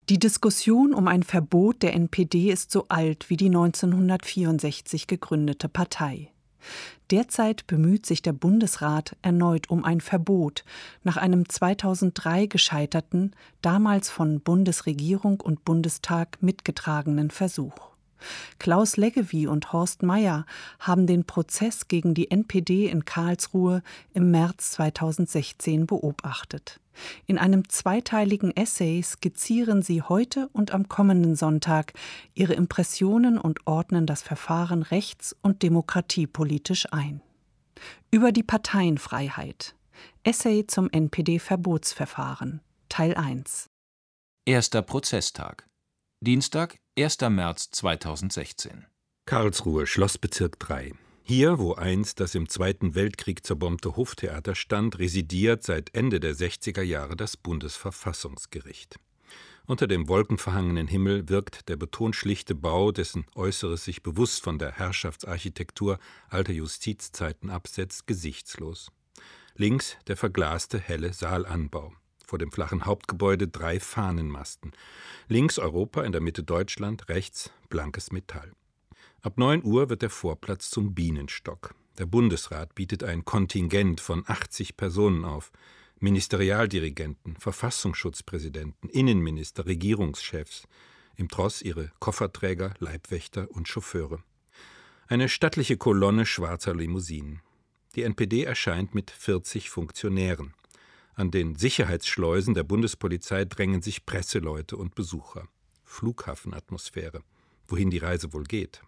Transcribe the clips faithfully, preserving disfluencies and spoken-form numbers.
Die Diskussion um ein Verbot der N P D ist so alt wie die neunzehnhundertvierundsechzig gegründete Partei. Derzeit bemüht sich der Bundesrat erneut um ein Verbot nach einem zweitausenddrei gescheiterten, damals von Bundesregierung und Bundestag mitgetragenen Versuch. Klaus Leggevi und Horst Meier haben den Prozess gegen die N P D in Karlsruhe im März zweitausendsechzehn beobachtet. In einem zweiteiligen Essay skizzieren sie heute und am kommenden Sonntag ihre Impressionen und ordnen das Verfahren rechts- und demokratiepolitisch ein. Über die Parteienfreiheit. Essay zum N P D-Verbotsverfahren. Teil eins. Erster Prozesstag. Dienstag, erster März zweitausendsechzehn. Karlsruhe, Schlossbezirk drei. Hier, wo einst das im Zweiten Weltkrieg zerbombte Hoftheater stand, residiert seit Ende der sechziger Jahre das Bundesverfassungsgericht. Unter dem wolkenverhangenen Himmel wirkt der betonschlichte Bau, dessen Äußeres sich bewusst von der Herrschaftsarchitektur alter Justizzeiten absetzt, gesichtslos. Links der verglaste, helle Saalanbau. Vor dem flachen Hauptgebäude drei Fahnenmasten. Links Europa, in der Mitte Deutschland, rechts blankes Metall. Ab neun Uhr wird der Vorplatz zum Bienenstock. Der Bundesrat bietet ein Kontingent von achtzig Personen auf. Ministerialdirigenten, Verfassungsschutzpräsidenten, Innenminister, Regierungschefs. Im Tross ihre Kofferträger, Leibwächter und Chauffeure. Eine stattliche Kolonne schwarzer Limousinen. Die N P D erscheint mit vierzig Funktionären. An den Sicherheitsschleusen der Bundespolizei drängen sich Presseleute und Besucher. Flughafenatmosphäre. Wohin die Reise wohl geht?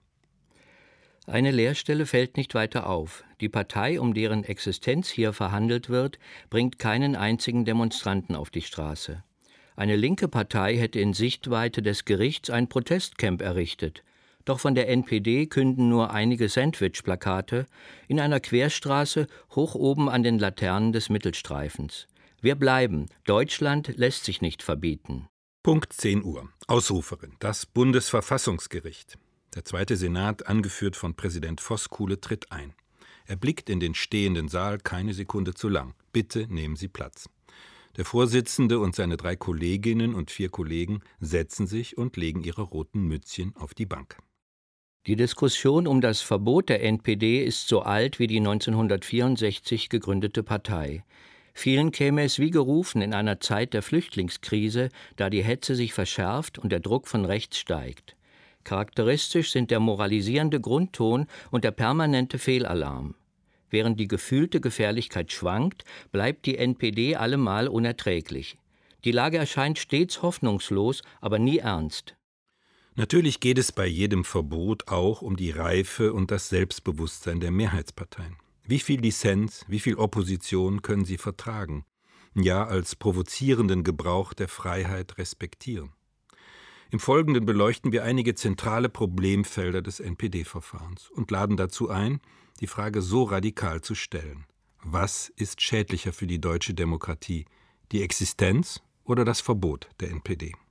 Eine Leerstelle fällt nicht weiter auf. Die Partei, um deren Existenz hier verhandelt wird, bringt keinen einzigen Demonstranten auf die Straße. Eine linke Partei hätte in Sichtweite des Gerichts ein Protestcamp errichtet. Doch von der N P D künden nur einige Sandwich-Plakate in einer Querstraße hoch oben an den Laternen des Mittelstreifens. Wir bleiben. Deutschland lässt sich nicht verbieten. Punkt zehn Uhr. Ausruferin. Das Bundesverfassungsgericht. Der zweite Senat, angeführt von Präsident Voskuhle, tritt ein. Er blickt in den stehenden Saal keine Sekunde zu lang. Bitte nehmen Sie Platz. Der Vorsitzende und seine drei Kolleginnen und vier Kollegen setzen sich und legen ihre roten Mützchen auf die Bank. Die Diskussion um das Verbot der N P D ist so alt wie die neunzehnhundertvierundsechzig gegründete Partei. Vielen käme es wie gerufen in einer Zeit der Flüchtlingskrise, da die Hetze sich verschärft und der Druck von rechts steigt. Charakteristisch sind der moralisierende Grundton und der permanente Fehlalarm. Während die gefühlte Gefährlichkeit schwankt, bleibt die N P D allemal unerträglich. Die Lage erscheint stets hoffnungslos, aber nie ernst. Natürlich geht es bei jedem Verbot auch um die Reife und das Selbstbewusstsein der Mehrheitsparteien. Wie viel Dissens, wie viel Opposition können sie vertragen? Ja, als provozierenden Gebrauch der Freiheit respektieren. Im Folgenden beleuchten wir einige zentrale Problemfelder des N P D-Verfahrens und laden dazu ein, die Frage so radikal zu stellen. Was ist schädlicher für die deutsche Demokratie, die Existenz oder das Verbot der N P D?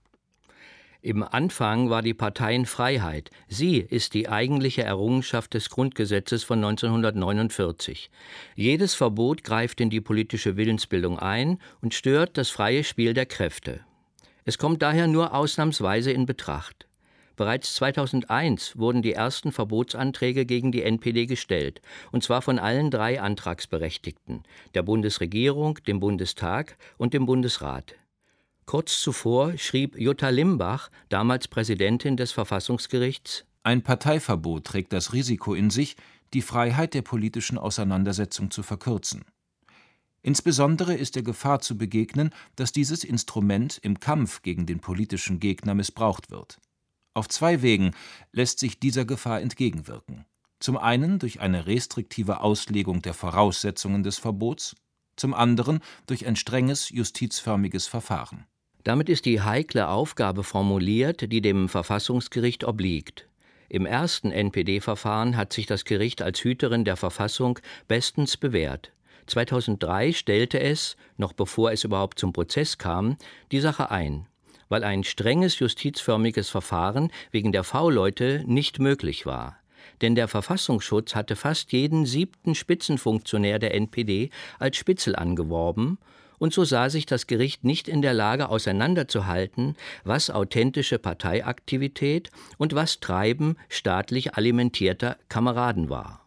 Im Anfang war die Parteienfreiheit. Sie ist die eigentliche Errungenschaft des Grundgesetzes von neunzehnhundertneunundvierzig. Jedes Verbot greift in die politische Willensbildung ein und stört das freie Spiel der Kräfte. Es kommt daher nur ausnahmsweise in Betracht. Bereits zweitausendeins wurden die ersten Verbotsanträge gegen die N P D gestellt, und zwar von allen drei Antragsberechtigten, der Bundesregierung, dem Bundestag und dem Bundesrat. Kurz zuvor schrieb Jutta Limbach, damals Präsidentin des Verfassungsgerichts: Ein Parteiverbot trägt das Risiko in sich, die Freiheit der politischen Auseinandersetzung zu verkürzen. Insbesondere ist der Gefahr zu begegnen, dass dieses Instrument im Kampf gegen den politischen Gegner missbraucht wird. Auf zwei Wegen lässt sich dieser Gefahr entgegenwirken. Zum einen durch eine restriktive Auslegung der Voraussetzungen des Verbots, zum anderen durch ein strenges justizförmiges Verfahren. Damit ist die heikle Aufgabe formuliert, die dem Verfassungsgericht obliegt. Im ersten N P D-Verfahren hat sich das Gericht als Hüterin der Verfassung bestens bewährt. zweitausenddrei stellte es, noch bevor es überhaupt zum Prozess kam, die Sache ein, weil ein strenges justizförmiges Verfahren wegen der V-Leute nicht möglich war. Denn der Verfassungsschutz hatte fast jeden siebten Spitzenfunktionär der N P D als Spitzel angeworben Und so sah sich das Gericht nicht in der Lage, auseinanderzuhalten, was authentische Parteiaktivität und was Treiben staatlich alimentierter Kameraden war.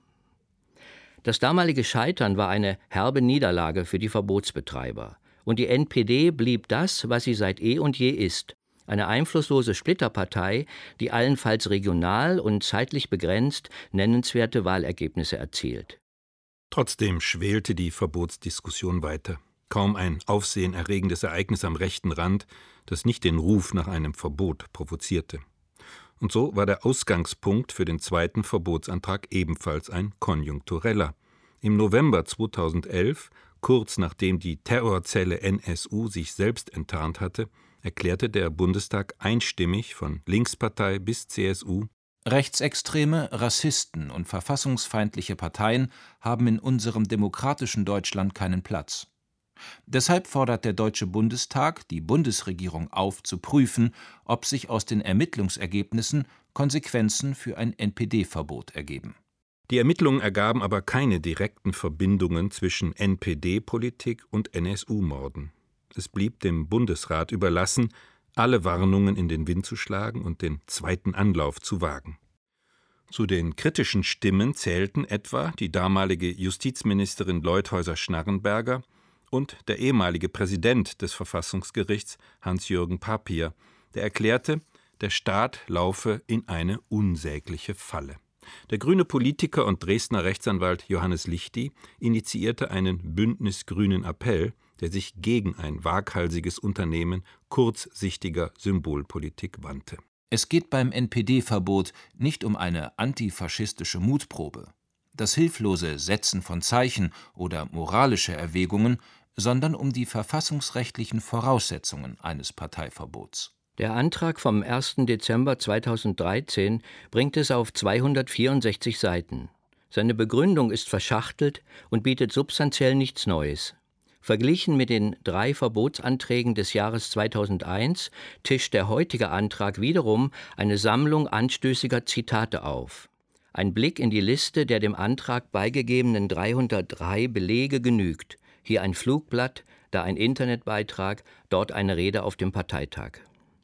Das damalige Scheitern war eine herbe Niederlage für die Verbotsbetreiber. Und die N P D blieb das, was sie seit eh und je ist: eine einflusslose Splitterpartei, die allenfalls regional und zeitlich begrenzt nennenswerte Wahlergebnisse erzielt. Trotzdem schwelte die Verbotsdiskussion weiter. Kaum ein aufsehenerregendes Ereignis am rechten Rand, das nicht den Ruf nach einem Verbot provozierte. Und so war der Ausgangspunkt für den zweiten Verbotsantrag ebenfalls ein konjunktureller. Im November zweitausendelf, kurz nachdem die Terrorzelle N S U sich selbst enttarnt hatte, erklärte der Bundestag einstimmig von Linkspartei bis C S U: Rechtsextreme, Rassisten und verfassungsfeindliche Parteien haben in unserem demokratischen Deutschland keinen Platz. Deshalb fordert der Deutsche Bundestag die Bundesregierung auf, zu prüfen, ob sich aus den Ermittlungsergebnissen Konsequenzen für ein N P D-Verbot ergeben. Die Ermittlungen ergaben aber keine direkten Verbindungen zwischen N P D-Politik und N S U-Morden. Es blieb dem Bundesrat überlassen, alle Warnungen in den Wind zu schlagen und den zweiten Anlauf zu wagen. Zu den kritischen Stimmen zählten etwa die damalige Justizministerin Leuthäuser-Schnarrenberger und der ehemalige Präsident des Verfassungsgerichts Hans-Jürgen Papier, der erklärte, der Staat laufe in eine unsägliche Falle. Der grüne Politiker und Dresdner Rechtsanwalt Johannes Lichty initiierte einen bündnisgrünen Appell, der sich gegen ein waghalsiges Unternehmen kurzsichtiger Symbolpolitik wandte. Es geht beim N P D-Verbot nicht um eine antifaschistische Mutprobe, das hilflose Setzen von Zeichen oder moralische Erwägungen, sondern um die verfassungsrechtlichen Voraussetzungen eines Parteiverbots. Der Antrag vom ersten Dezember zweitausenddreizehn bringt es auf zweihundertvierundsechzig Seiten. Seine Begründung ist verschachtelt und bietet substanziell nichts Neues. Verglichen mit den drei Verbotsanträgen des Jahres zweitausendeins tischt der heutige Antrag wiederum eine Sammlung anstößiger Zitate auf. Ein Blick in die Liste der dem Antrag beigegebenen dreihundertdrei Belege genügt. Hier ein Flugblatt, da ein Internetbeitrag, dort eine Rede auf dem Parteitag.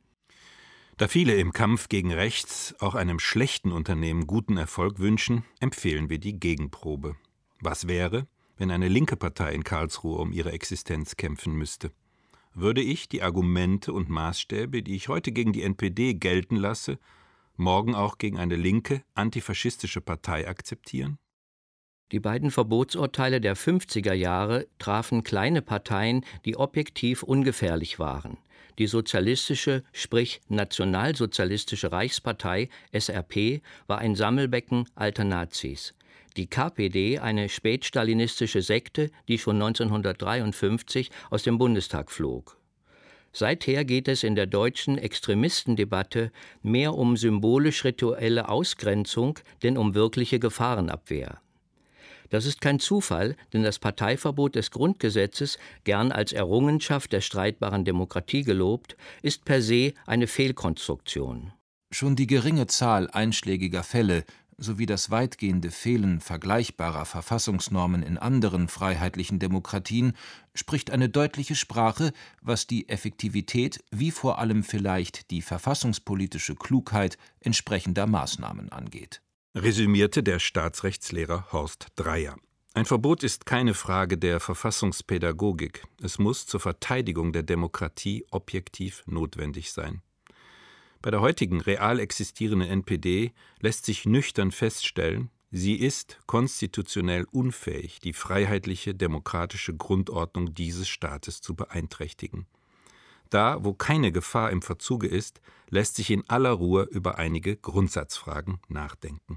Da viele im Kampf gegen rechts auch einem schlechten Unternehmen guten Erfolg wünschen, empfehlen wir die Gegenprobe. Was wäre, wenn eine linke Partei in Karlsruhe um ihre Existenz kämpfen müsste? Würde ich die Argumente und Maßstäbe, die ich heute gegen die N P D gelten lasse, morgen auch gegen eine linke, antifaschistische Partei akzeptieren? Die beiden Verbotsurteile der fünfziger Jahre trafen kleine Parteien, die objektiv ungefährlich waren. Die sozialistische, sprich nationalsozialistische Reichspartei S R P war ein Sammelbecken alter Nazis. Die K P D eine spätstalinistische Sekte, die schon neunzehnhundertdreiundfünfzig aus dem Bundestag flog. Seither geht es in der deutschen Extremistendebatte mehr um symbolisch-rituelle Ausgrenzung, denn um wirkliche Gefahrenabwehr. Das ist kein Zufall, denn das Parteiverbot des Grundgesetzes, gern als Errungenschaft der streitbaren Demokratie gelobt, ist per se eine Fehlkonstruktion. Schon die geringe Zahl einschlägiger Fälle sowie das weitgehende Fehlen vergleichbarer Verfassungsnormen in anderen freiheitlichen Demokratien spricht eine deutliche Sprache, was die Effektivität wie vor allem vielleicht die verfassungspolitische Klugheit entsprechender Maßnahmen angeht. Resümierte der Staatsrechtslehrer Horst Dreier. Ein Verbot ist keine Frage der Verfassungspädagogik. Es muss zur Verteidigung der Demokratie objektiv notwendig sein. Bei der heutigen real existierenden N P D lässt sich nüchtern feststellen, sie ist konstitutionell unfähig, die freiheitliche demokratische Grundordnung dieses Staates zu beeinträchtigen. Da, wo keine Gefahr im Verzuge ist, lässt sich in aller Ruhe über einige Grundsatzfragen nachdenken.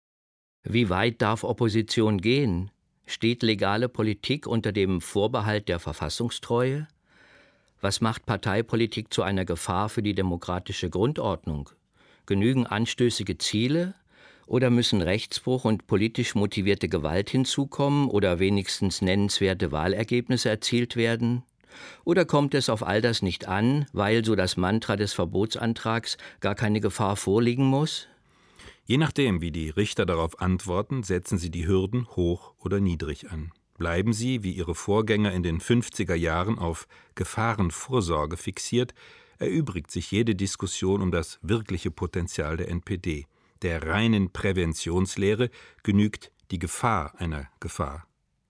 Wie weit darf Opposition gehen? Steht legale Politik unter dem Vorbehalt der Verfassungstreue? Was macht Parteipolitik zu einer Gefahr für die demokratische Grundordnung? Genügen anstößige Ziele? Oder müssen Rechtsbruch und politisch motivierte Gewalt hinzukommen oder wenigstens nennenswerte Wahlergebnisse erzielt werden? Oder kommt es auf all das nicht an, weil, so das Mantra des Verbotsantrags, gar keine Gefahr vorliegen muss? Je nachdem, wie die Richter darauf antworten, setzen sie die Hürden hoch oder niedrig an. Bleiben sie, wie ihre Vorgänger in den fünfziger Jahren, auf Gefahrenvorsorge fixiert, erübrigt sich jede Diskussion um das wirkliche Potenzial der N P D. Der reinen Präventionslehre genügt die Gefahr einer Gefahr.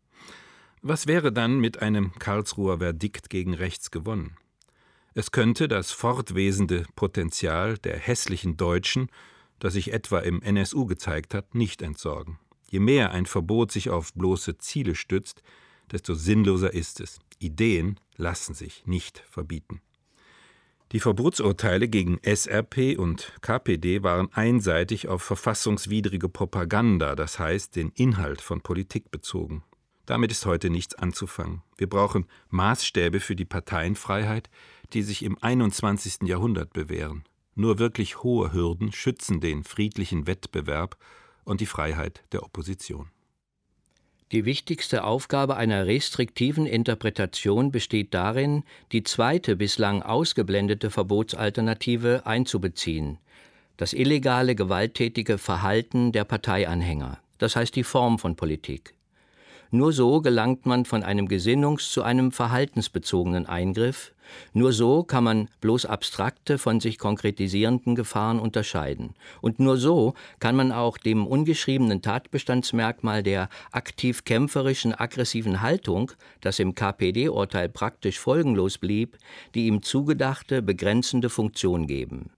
Was wäre dann mit einem Karlsruher Verdikt gegen rechts gewonnen? Es könnte das fortwesende Potenzial der hässlichen Deutschen, das sich etwa im N S U gezeigt hat, nicht entsorgen. Je mehr ein Verbot sich auf bloße Ziele stützt, desto sinnloser ist es. Ideen lassen sich nicht verbieten. Die Verbotsurteile gegen S R P und K P D waren einseitig auf verfassungswidrige Propaganda, das heißt den Inhalt von Politik bezogen. Damit ist heute nichts anzufangen. Wir brauchen Maßstäbe für die Parteienfreiheit, die sich im einundzwanzigsten Jahrhundert bewähren. Nur wirklich hohe Hürden schützen den friedlichen Wettbewerb und die Freiheit der Opposition. Die wichtigste Aufgabe einer restriktiven Interpretation besteht darin, die zweite bislang ausgeblendete Verbotsalternative einzubeziehen: das illegale, gewalttätige Verhalten der Parteianhänger, das heißt die Form von Politik. Nur so gelangt man von einem gesinnungs- zu einem verhaltensbezogenen Eingriff. Nur so kann man bloß abstrakte von sich konkretisierenden Gefahren unterscheiden. Und nur so kann man auch dem ungeschriebenen Tatbestandsmerkmal der aktiv-kämpferischen, aggressiven Haltung, das im K P D-Urteil praktisch folgenlos blieb, die ihm zugedachte, begrenzende Funktion geben.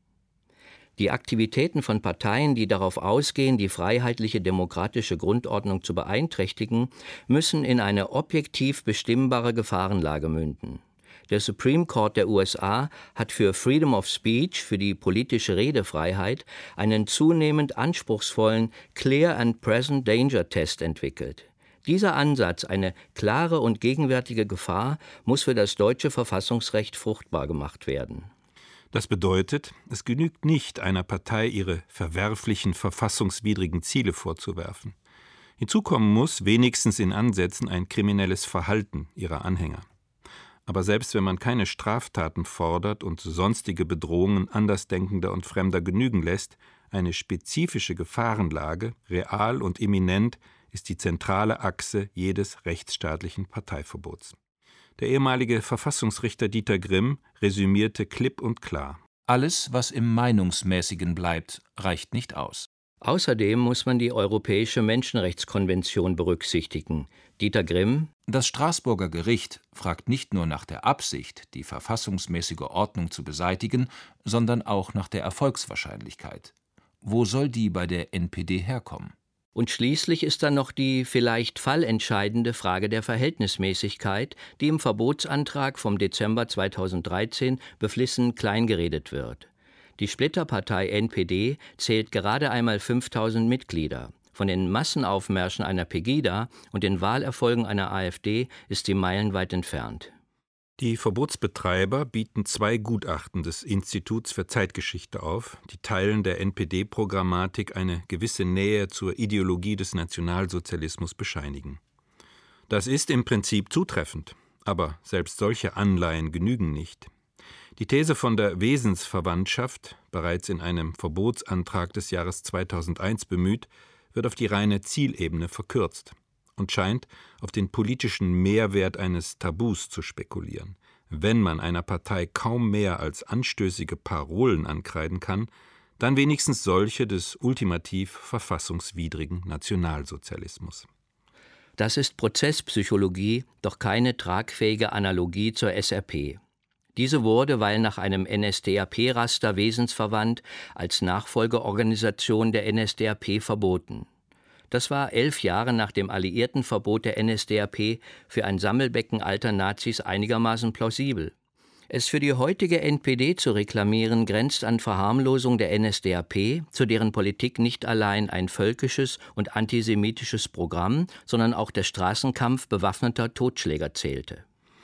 Die Aktivitäten von Parteien, die darauf ausgehen, die freiheitliche demokratische Grundordnung zu beeinträchtigen, müssen in eine objektiv bestimmbare Gefahrenlage münden. Der Supreme Court der U S A hat für Freedom of Speech, für die politische Redefreiheit, einen zunehmend anspruchsvollen Clear and Present Danger Test entwickelt. Dieser Ansatz, eine klare und gegenwärtige Gefahr, muss für das deutsche Verfassungsrecht fruchtbar gemacht werden. Das bedeutet, es genügt nicht, einer Partei ihre verwerflichen, verfassungswidrigen Ziele vorzuwerfen. Hinzu kommen muss, wenigstens in Ansätzen, ein kriminelles Verhalten ihrer Anhänger. Aber selbst wenn man keine Straftaten fordert und sonstige Bedrohungen Andersdenkender und Fremder genügen lässt, eine spezifische Gefahrenlage, real und imminent, ist die zentrale Achse jedes rechtsstaatlichen Parteiverbots. Der ehemalige Verfassungsrichter Dieter Grimm resümierte klipp und klar: Alles, was im Meinungsmäßigen bleibt, reicht nicht aus. Außerdem muss man die Europäische Menschenrechtskonvention berücksichtigen. Dieter Grimm: Das Straßburger Gericht fragt nicht nur nach der Absicht, die verfassungsmäßige Ordnung zu beseitigen, sondern auch nach der Erfolgswahrscheinlichkeit. Wo soll die bei der N P D herkommen? Und schließlich ist dann noch die vielleicht fallentscheidende Frage der Verhältnismäßigkeit, die im Verbotsantrag vom Dezember zweitausenddreizehn beflissen kleingeredet wird. Die Splitterpartei N P D zählt gerade einmal fünftausend Mitglieder. Von den Massenaufmärschen einer Pegida und den Wahlerfolgen einer AfD ist sie meilenweit entfernt. Die Verbotsbetreiber bieten zwei Gutachten des Instituts für Zeitgeschichte auf, die Teilen der N P D-Programmatik eine gewisse Nähe zur Ideologie des Nationalsozialismus bescheinigen. Das ist im Prinzip zutreffend, aber selbst solche Anleihen genügen nicht. Die These von der Wesensverwandtschaft, bereits in einem Verbotsantrag des Jahres zweitausendeins bemüht, wird auf die reine Zielebene verkürzt und scheint auf den politischen Mehrwert eines Tabus zu spekulieren. Wenn man einer Partei kaum mehr als anstößige Parolen ankreiden kann, dann wenigstens solche des ultimativ verfassungswidrigen Nationalsozialismus. Das ist Prozesspsychologie, doch keine tragfähige Analogie zur S R P. Diese wurde, weil nach einem N S D A P-Raster wesensverwandt, als Nachfolgeorganisation der N S D A P verboten. Das war elf Jahre nach dem Alliiertenverbot der N S D A P für ein Sammelbecken alter Nazis einigermaßen plausibel. Es für die heutige N P D zu reklamieren, grenzt an Verharmlosung der N S D A P, zu deren Politik nicht allein ein völkisches und antisemitisches Programm, sondern auch der Straßenkampf bewaffneter Totschläger zählte.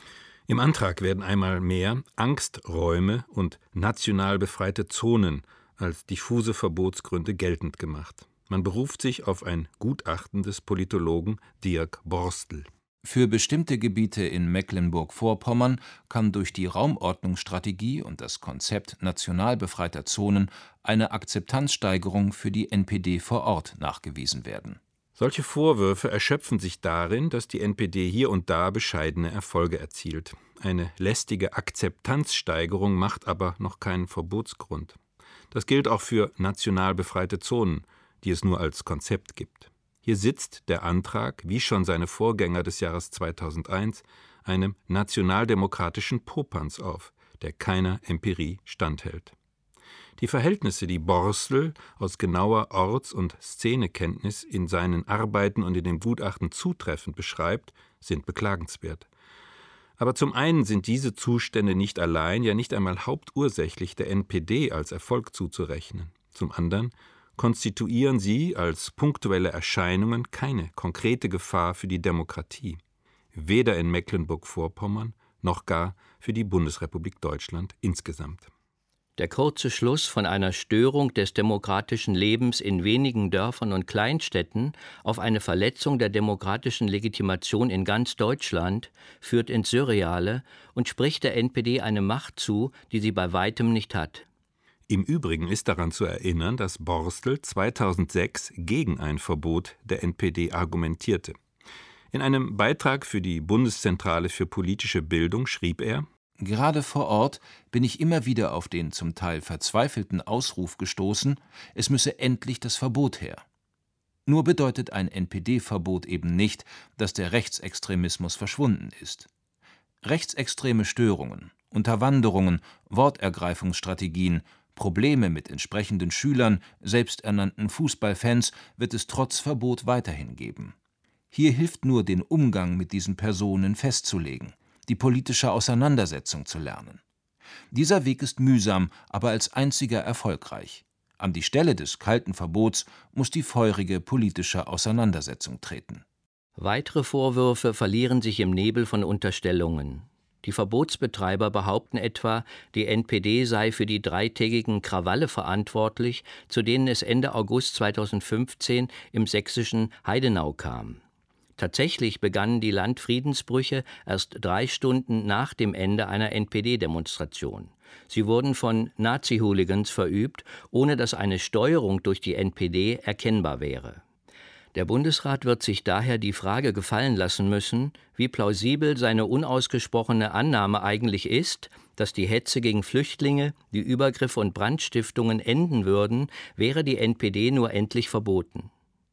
Im Antrag werden einmal mehr Angsträume und national befreite Zonen als diffuse Verbotsgründe geltend gemacht. Man beruft sich auf ein Gutachten des Politologen Dirk Borstel. Für bestimmte Gebiete in Mecklenburg-Vorpommern kann durch die Raumordnungsstrategie und das Konzept national befreiter Zonen eine Akzeptanzsteigerung für die N P D vor Ort nachgewiesen werden. Solche Vorwürfe erschöpfen sich darin, dass die N P D hier und da bescheidene Erfolge erzielt. Eine lästige Akzeptanzsteigerung macht aber noch keinen Verbotsgrund. Das gilt auch für national befreite Zonen, die es nur als Konzept gibt. Hier sitzt der Antrag, wie schon seine Vorgänger des Jahres zweitausendeins, einem nationaldemokratischen Popanz auf, der keiner Empirie standhält. Die Verhältnisse, die Borstel aus genauer Orts- und Szenekenntnis in seinen Arbeiten und in dem Gutachten zutreffend beschreibt, sind beklagenswert. Aber zum einen sind diese Zustände nicht allein, ja nicht einmal hauptursächlich der N P D als Erfolg zuzurechnen. Zum anderen konstituieren sie als punktuelle Erscheinungen keine konkrete Gefahr für die Demokratie, weder in Mecklenburg-Vorpommern noch gar für die Bundesrepublik Deutschland insgesamt. Der kurze Schluss von einer Störung des demokratischen Lebens in wenigen Dörfern und Kleinstädten auf eine Verletzung der demokratischen Legitimation in ganz Deutschland führt ins Surreale und spricht der N P D eine Macht zu, die sie bei weitem nicht hat. Im Übrigen ist daran zu erinnern, dass Borstel zweitausendsechs gegen ein Verbot der N P D argumentierte. In einem Beitrag für die Bundeszentrale für politische Bildung schrieb er: Gerade vor Ort bin ich immer wieder auf den zum Teil verzweifelten Ausruf gestoßen, es müsse endlich das Verbot her. Nur bedeutet ein N P D-Verbot eben nicht, dass der Rechtsextremismus verschwunden ist. Rechtsextreme Störungen, Unterwanderungen, Wortergreifungsstrategien, Probleme mit entsprechenden Schülern, selbsternannten Fußballfans wird es trotz Verbot weiterhin geben. Hier hilft nur, den Umgang mit diesen Personen festzulegen, die politische Auseinandersetzung zu lernen. Dieser Weg ist mühsam, aber als einziger erfolgreich. An die Stelle des kalten Verbots muss die feurige politische Auseinandersetzung treten. Weitere Vorwürfe verlieren sich im Nebel von Unterstellungen. Die Verbotsbetreiber behaupten etwa, die N P D sei für die dreitägigen Krawalle verantwortlich, zu denen es Ende August zweitausendfünfzehn im sächsischen Heidenau kam. Tatsächlich begannen die Landfriedensbrüche erst drei Stunden nach dem Ende einer N P D-Demonstration. Sie wurden von Nazi-Hooligans verübt, ohne dass eine Steuerung durch die N P D erkennbar wäre. Der Bundesrat wird sich daher die Frage gefallen lassen müssen, wie plausibel seine unausgesprochene Annahme eigentlich ist, dass die Hetze gegen Flüchtlinge, die Übergriffe und Brandstiftungen enden würden, wäre die N P D nur endlich verboten.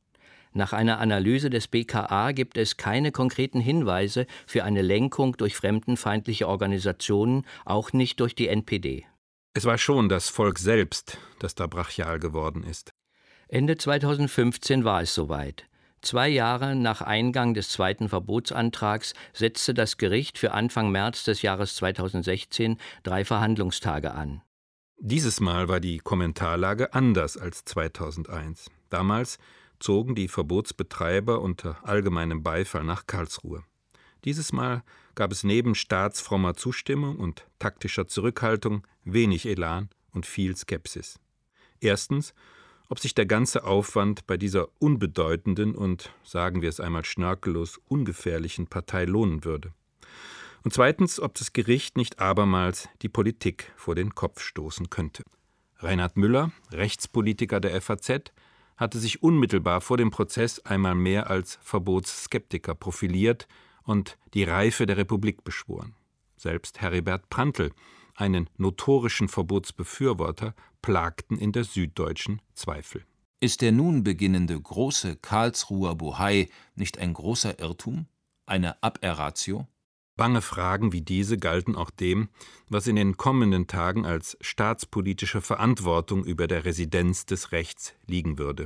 Nach einer Analyse des B K A gibt es keine konkreten Hinweise für eine Lenkung durch fremdenfeindliche Organisationen, auch nicht durch die N P D. Es war schon das Volk selbst, das da brachial geworden ist. Ende zweitausendfünfzehn war es soweit. Zwei Jahre nach Eingang des zweiten Verbotsantrags setzte das Gericht für Anfang März des Jahres zweitausendsechzehn drei Verhandlungstage an. Dieses Mal war die Kommentarlage anders als zweitausendeins. Damals zogen die Verbotsbetreiber unter allgemeinem Beifall nach Karlsruhe. Dieses Mal gab es neben staatsfrommer Zustimmung und taktischer Zurückhaltung wenig Elan und viel Skepsis. Erstens, ob sich der ganze Aufwand bei dieser unbedeutenden und, sagen wir es einmal schnörkellos, ungefährlichen Partei lohnen würde. Und zweitens, ob das Gericht nicht abermals die Politik vor den Kopf stoßen könnte. Reinhard Müller, Rechtspolitiker der F A Z, hatte sich unmittelbar vor dem Prozess einmal mehr als Verbotsskeptiker profiliert und die Reife der Republik beschworen. Selbst Heribert Prantl, einen notorischen Verbotsbefürworter, plagten in der Süddeutschen Zweifel. Ist der nun beginnende große Karlsruher Bohai nicht ein großer Irrtum? Eine Aberratio? Bange Fragen wie diese galten auch dem, was in den kommenden Tagen als staatspolitische Verantwortung über der Residenz des Rechts liegen würde.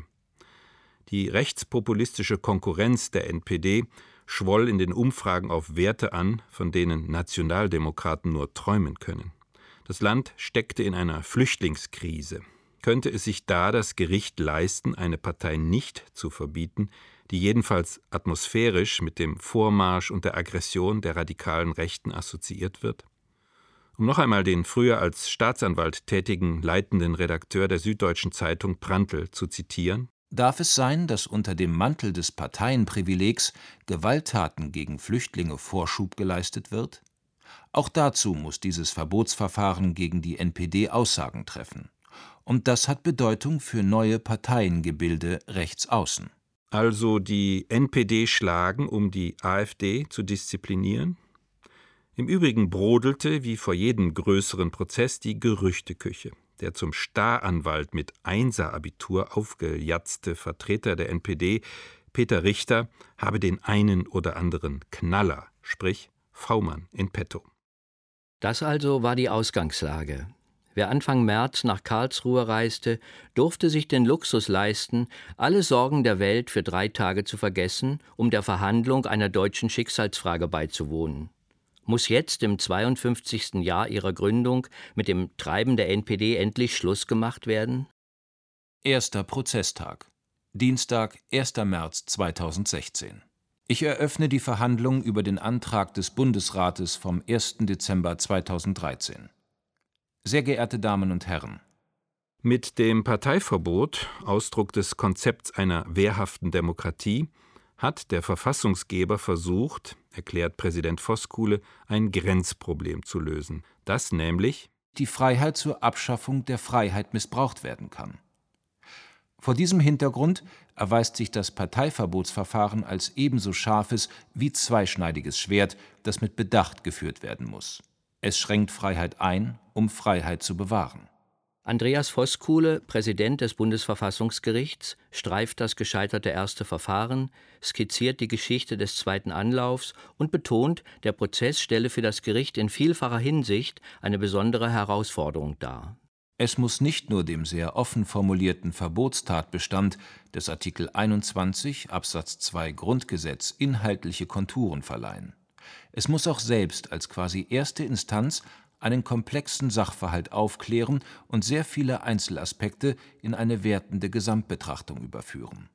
Die rechtspopulistische Konkurrenz der N P D schwoll in den Umfragen auf Werte an, von denen Nationaldemokraten nur träumen können. Das Land steckte in einer Flüchtlingskrise. Könnte es sich da das Gericht leisten, eine Partei nicht zu verbieten, die jedenfalls atmosphärisch mit dem Vormarsch und der Aggression der radikalen Rechten assoziiert wird? Um noch einmal den früher als Staatsanwalt tätigen leitenden Redakteur der Süddeutschen Zeitung Prantl zu zitieren: Darf es sein, dass unter dem Mantel des Parteienprivilegs Gewalttaten gegen Flüchtlinge Vorschub geleistet wird? Auch dazu muss dieses Verbotsverfahren gegen die N P D Aussagen treffen. Und das hat Bedeutung für neue Parteiengebilde rechts außen. Also die N P D schlagen, um die AfD zu disziplinieren? Im Übrigen brodelte, wie vor jedem größeren Prozess, die Gerüchteküche. Der zum Staranwalt mit Einser-Abitur aufgejatzte Vertreter der N P D, Peter Richter, habe den einen oder anderen Knaller, sprich V-Mann, in petto. Das also war die Ausgangslage. Wer Anfang März nach Karlsruhe reiste, durfte sich den Luxus leisten, alle Sorgen der Welt für drei Tage zu vergessen, um der Verhandlung einer deutschen Schicksalsfrage beizuwohnen. Muss jetzt im zweiundfünfzigsten Jahr ihrer Gründung mit dem Treiben der N P D endlich Schluss gemacht werden? Erster Prozesstag. Dienstag, erster März zweitausendsechzehn. Ich eröffne die Verhandlung über den Antrag des Bundesrates vom ersten Dezember zweitausenddreizehn. Sehr geehrte Damen und Herren, mit dem Parteiverbot, Ausdruck des Konzepts einer wehrhaften Demokratie, hat der Verfassungsgeber versucht, erklärt Präsident Voskuhle, ein Grenzproblem zu lösen, das nämlich die Freiheit zur Abschaffung der Freiheit missbraucht werden kann. Vor diesem Hintergrund erweist sich das Parteiverbotsverfahren als ebenso scharfes wie zweischneidiges Schwert, das mit Bedacht geführt werden muss. Es schränkt Freiheit ein, um Freiheit zu bewahren. Andreas Voskuhle, Präsident des Bundesverfassungsgerichts, streift das gescheiterte erste Verfahren, skizziert die Geschichte des zweiten Anlaufs und betont, der Prozess stelle für das Gericht in vielfacher Hinsicht eine besondere Herausforderung dar. Es muss nicht nur dem sehr offen formulierten Verbotstatbestand des Artikel einundzwanzig Absatz zwei Grundgesetz inhaltliche Konturen verleihen. Es muss auch selbst als quasi erste Instanz einen komplexen Sachverhalt aufklären und sehr viele Einzelaspekte in eine wertende Gesamtbetrachtung überführen.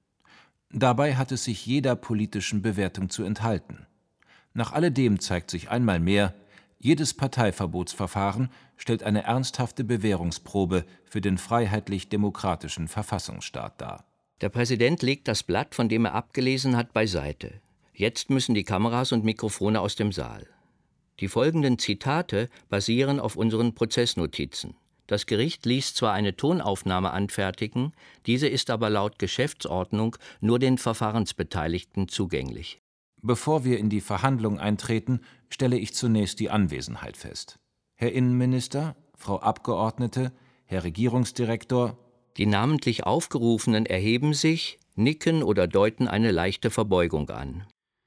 Dabei hat es sich jeder politischen Bewertung zu enthalten. Nach alledem zeigt sich einmal mehr, jedes Parteiverbotsverfahren stellt eine ernsthafte Bewährungsprobe für den freiheitlich-demokratischen Verfassungsstaat dar. Der Präsident legt das Blatt, von dem er abgelesen hat, beiseite. Jetzt müssen die Kameras und Mikrofone aus dem Saal. Die folgenden Zitate basieren auf unseren Prozessnotizen. Das Gericht ließ zwar eine Tonaufnahme anfertigen, diese ist aber laut Geschäftsordnung nur den Verfahrensbeteiligten zugänglich. Bevor wir in die Verhandlung eintreten, stelle ich zunächst die Anwesenheit fest. Herr Innenminister, Frau Abgeordnete, Herr Regierungsdirektor. Die namentlich Aufgerufenen erheben sich, nicken oder deuten eine leichte Verbeugung an.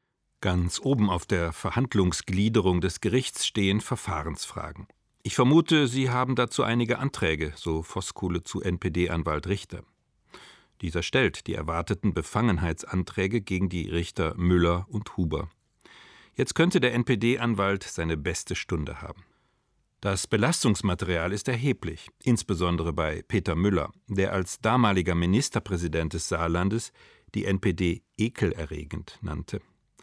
Ganz oben auf der Verhandlungsgliederung des Gerichts stehen Verfahrensfragen. Ich vermute, Sie haben dazu einige Anträge, so Voskuhle zu N P D-Anwalt Richter. Dieser stellt die erwarteten Befangenheitsanträge gegen die Richter Müller und Huber. Jetzt könnte der N P D-Anwalt seine beste Stunde haben. Das Belastungsmaterial ist erheblich, insbesondere bei Peter Müller, der als damaliger Ministerpräsident des Saarlandes die N P D ekelerregend nannte.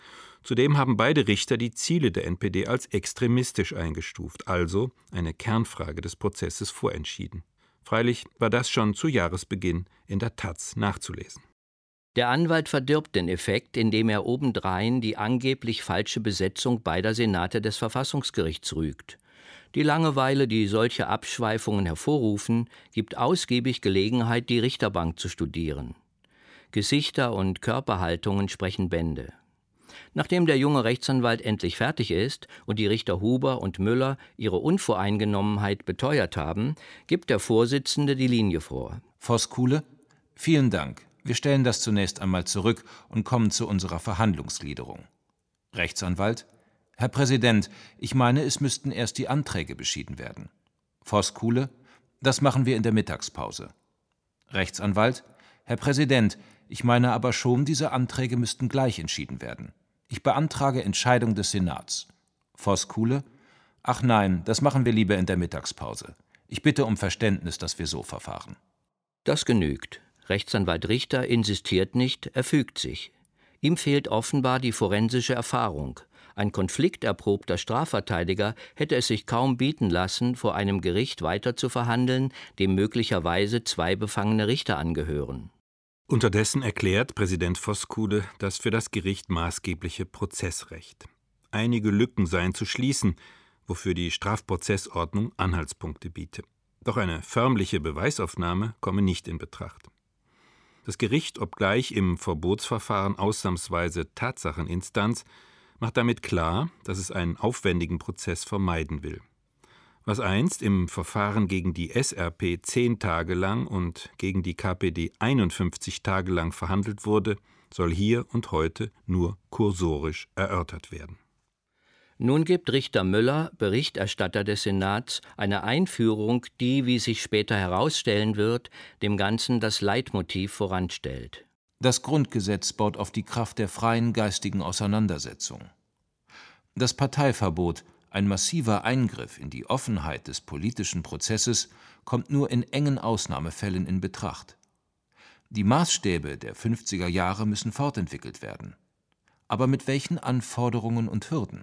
Zudem haben beide Richter die Ziele der N P D als extremistisch eingestuft, also eine Kernfrage des Prozesses vorentschieden. Freilich war das schon zu Jahresbeginn in der Taz nachzulesen. Der Anwalt verdirbt den Effekt, indem er obendrein die angeblich falsche Besetzung beider Senate des Verfassungsgerichts rügt. Die Langeweile, die solche Abschweifungen hervorrufen, gibt ausgiebig Gelegenheit, die Richterbank zu studieren. Gesichter und Körperhaltungen sprechen Bände. Nachdem der junge Rechtsanwalt endlich fertig ist und die Richter Huber und Müller ihre Unvoreingenommenheit beteuert haben, gibt der Vorsitzende die Linie vor. Voskuhle, vielen Dank. Wir stellen das zunächst einmal zurück und kommen zu unserer Verhandlungsgliederung. Rechtsanwalt, Herr Präsident, ich meine, es müssten erst die Anträge beschieden werden. Voskuhle, das machen wir in der Mittagspause. Rechtsanwalt, Herr Präsident, ich meine aber schon, diese Anträge müssten gleich entschieden werden. Ich beantrage Entscheidung des Senats. Voskuhle, ach nein, das machen wir lieber in der Mittagspause. Ich bitte um Verständnis, dass wir so verfahren. Das genügt. Rechtsanwalt Richter insistiert nicht, er fügt sich. Ihm fehlt offenbar die forensische Erfahrung. Ein konflikterprobter Strafverteidiger hätte es sich kaum bieten lassen, vor einem Gericht weiter zu verhandeln, dem möglicherweise zwei befangene Richter angehören. Unterdessen erklärt Präsident Voskuhle das für das Gericht maßgebliche Prozessrecht. Einige Lücken seien zu schließen, wofür die Strafprozessordnung Anhaltspunkte biete. Doch eine förmliche Beweisaufnahme komme nicht in Betracht. Das Gericht, obgleich im Verbotsverfahren ausnahmsweise Tatsacheninstanz, macht damit klar, dass es einen aufwendigen Prozess vermeiden will. Was einst im Verfahren gegen die S R P zehn Tage lang und gegen die K P D einundfünfzig Tage lang verhandelt wurde, soll hier und heute nur kursorisch erörtert werden. Nun gibt Richter Müller, Berichterstatter des Senats, eine Einführung, die, wie sich später herausstellen wird, dem Ganzen das Leitmotiv voranstellt. Das Grundgesetz baut auf die Kraft der freien geistigen Auseinandersetzung. Das Parteiverbot, ein massiver Eingriff in die Offenheit des politischen Prozesses, kommt nur in engen Ausnahmefällen in Betracht. Die Maßstäbe der fünfziger Jahre müssen fortentwickelt werden. Aber mit welchen Anforderungen und Hürden?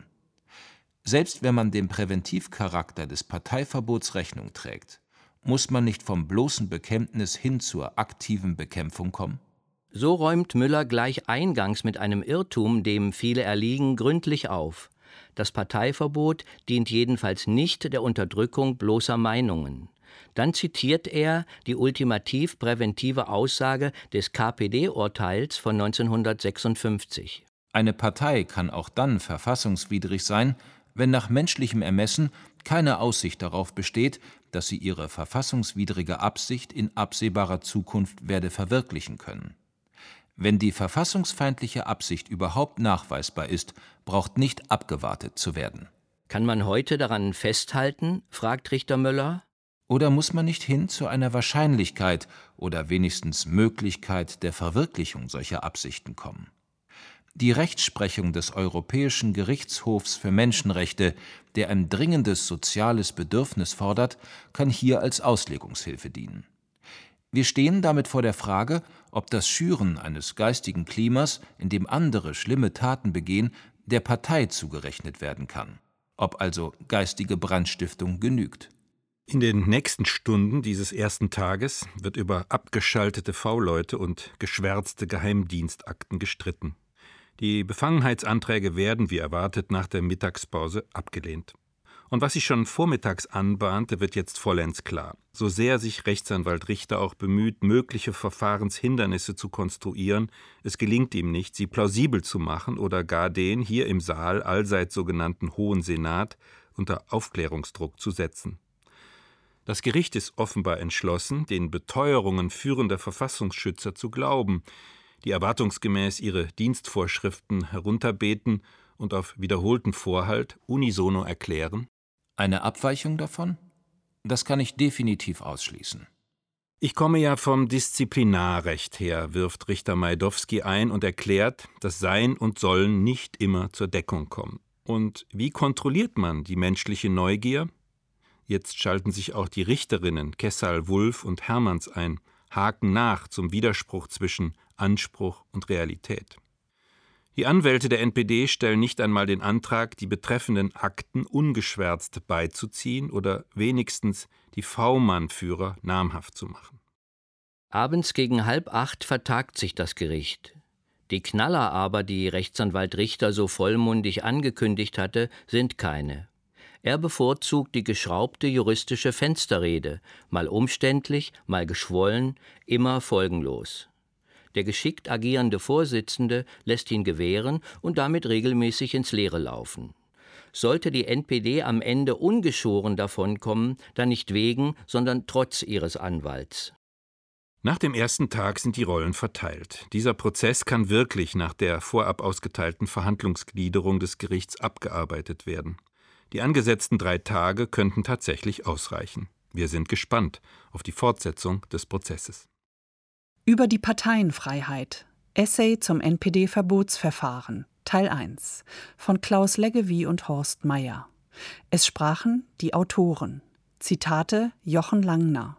Selbst wenn man dem Präventivcharakter des Parteiverbots Rechnung trägt, muss man nicht vom bloßen Bekenntnis hin zur aktiven Bekämpfung kommen? So räumt Müller gleich eingangs mit einem Irrtum, dem viele erliegen, gründlich auf. Das Parteiverbot dient jedenfalls nicht der Unterdrückung bloßer Meinungen. Dann zitiert er die ultimativ präventive Aussage des K P D-Urteils von neunzehnhundertsechsundfünfzig. Eine Partei kann auch dann verfassungswidrig sein, wenn nach menschlichem Ermessen keine Aussicht darauf besteht, dass sie ihre verfassungswidrige Absicht in absehbarer Zukunft werde verwirklichen können. Wenn die verfassungsfeindliche Absicht überhaupt nachweisbar ist, braucht nicht abgewartet zu werden. Kann man heute daran festhalten, fragt Richter Müller? Oder muss man nicht hin zu einer Wahrscheinlichkeit oder wenigstens Möglichkeit der Verwirklichung solcher Absichten kommen? Die Rechtsprechung des Europäischen Gerichtshofs für Menschenrechte, der ein dringendes soziales Bedürfnis fordert, kann hier als Auslegungshilfe dienen. Wir stehen damit vor der Frage, ob das Schüren eines geistigen Klimas, in dem andere schlimme Taten begehen, der Partei zugerechnet werden kann, ob also geistige Brandstiftung genügt. In den nächsten Stunden dieses ersten Tages wird über abgeschaltete V-Leute und geschwärzte Geheimdienstakten gestritten. Die Befangenheitsanträge werden, wie erwartet, nach der Mittagspause abgelehnt. Und was sich schon vormittags anbahnte, wird jetzt vollends klar. So sehr sich Rechtsanwalt Richter auch bemüht, mögliche Verfahrenshindernisse zu konstruieren, es gelingt ihm nicht, sie plausibel zu machen oder gar den hier im Saal allseits sogenannten Hohen Senat unter Aufklärungsdruck zu setzen. Das Gericht ist offenbar entschlossen, den Beteuerungen führender Verfassungsschützer zu glauben, die erwartungsgemäß ihre Dienstvorschriften herunterbeten und auf wiederholten Vorhalt unisono erklären: Eine Abweichung davon? Das kann ich definitiv ausschließen. Ich komme ja vom Disziplinarrecht her, wirft Richter Majdowski ein und erklärt, dass Sein und Sollen nicht immer zur Deckung kommen. Und wie kontrolliert man die menschliche Neugier? Jetzt schalten sich auch die Richterinnen Kessal, Wulff und Hermanns ein, haken nach zum Widerspruch zwischen Anspruch und Realität. Die Anwälte der N P D stellen nicht einmal den Antrag, die betreffenden Akten ungeschwärzt beizuziehen oder wenigstens die V-Mann-Führer namhaft zu machen. Abends gegen halb acht vertagt sich das Gericht. Die Knaller aber, die Rechtsanwalt Richter so vollmundig angekündigt hatte, sind keine. Er bevorzugt die geschraubte juristische Fensterrede, mal umständlich, mal geschwollen, immer folgenlos. Der geschickt agierende Vorsitzende lässt ihn gewähren und damit regelmäßig ins Leere laufen. Sollte die N P D am Ende ungeschoren davonkommen, dann nicht wegen, sondern trotz ihres Anwalts. Nach dem ersten Tag sind die Rollen verteilt. Dieser Prozess kann wirklich nach der vorab ausgeteilten Verhandlungsgliederung des Gerichts abgearbeitet werden. Die angesetzten drei Tage könnten tatsächlich ausreichen. Wir sind gespannt auf die Fortsetzung des Prozesses. Über die Parteienfreiheit. Essay zum N P D-Verbotsverfahren. Teil eins. Von Klaus Leggevi und Horst Meyer. Es sprachen die Autoren. Zitate Jochen Langner.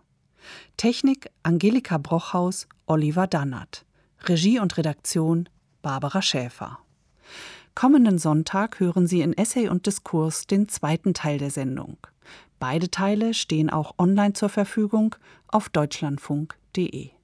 Technik Angelika Brochhaus, Oliver Dannert. Regie und Redaktion Barbara Schäfer. Kommenden Sonntag hören Sie in Essay und Diskurs den zweiten Teil der Sendung. Beide Teile stehen auch online zur Verfügung auf deutschlandfunk punkt de.